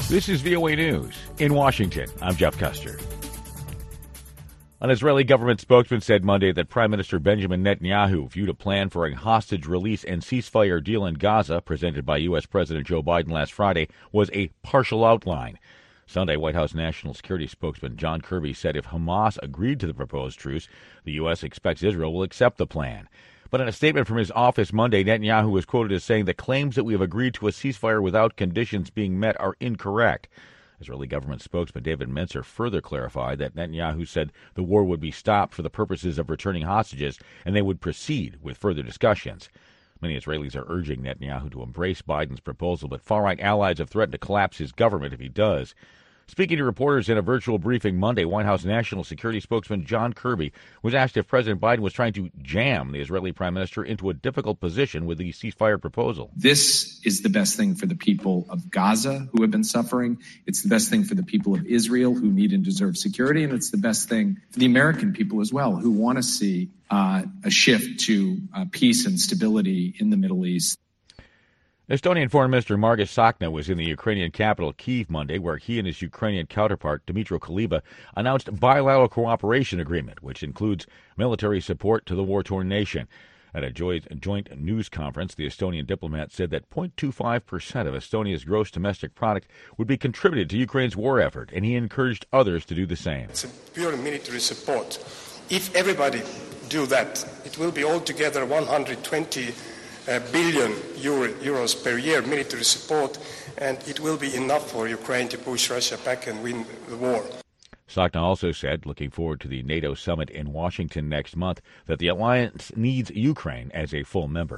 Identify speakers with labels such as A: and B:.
A: This is VOA News. In Washington, I'm Jeff Custer. An Israeli government spokesman said Monday that Prime Minister Benjamin Netanyahu viewed a plan for a hostage release and ceasefire deal in Gaza, presented by U.S. President Joe Biden last Friday, was a partial outline. Sunday, White House National Security spokesman John Kirby said if Hamas agreed to the proposed truce, the U.S. expects Israel will accept the plan. But in a statement from his office Monday, Netanyahu was quoted as saying the claims that we have agreed to a ceasefire without conditions being met are incorrect. Israeli government spokesman David Mencer further clarified that Netanyahu said the war would be stopped for the purposes of returning hostages and they would proceed with further discussions. Many Israelis are urging Netanyahu to embrace Biden's proposal, but far-right allies have threatened to collapse his government if he does. Speaking to reporters in a virtual briefing Monday, White House National Security spokesman John Kirby was asked if President Biden was trying to jam the Israeli prime minister into a difficult position with the ceasefire proposal.
B: This is the best thing for the people of Gaza who have been suffering. It's the best thing for the people of Israel who need and deserve security. And it's the best thing for the American people as well, who want to see a shift to peace and stability in the Middle East.
A: Estonian Foreign Minister Margus Tsahkna was in the Ukrainian capital Kyiv Monday, where he and his Ukrainian counterpart Dmytro Kuleba announced a bilateral cooperation agreement, which includes military support to the war-torn nation. At a joint news conference, the Estonian diplomat said that 0.25% of Estonia's gross domestic product would be contributed to Ukraine's war effort, and he encouraged others to do the same.
C: It's a pure military support. If everybody do that, it will be altogether 120 billion euros per year military support, and it will be enough for Ukraine to push Russia back and win the war.
A: Tsahkna also said, looking forward to the NATO summit in Washington next month, that the alliance needs Ukraine as a full member.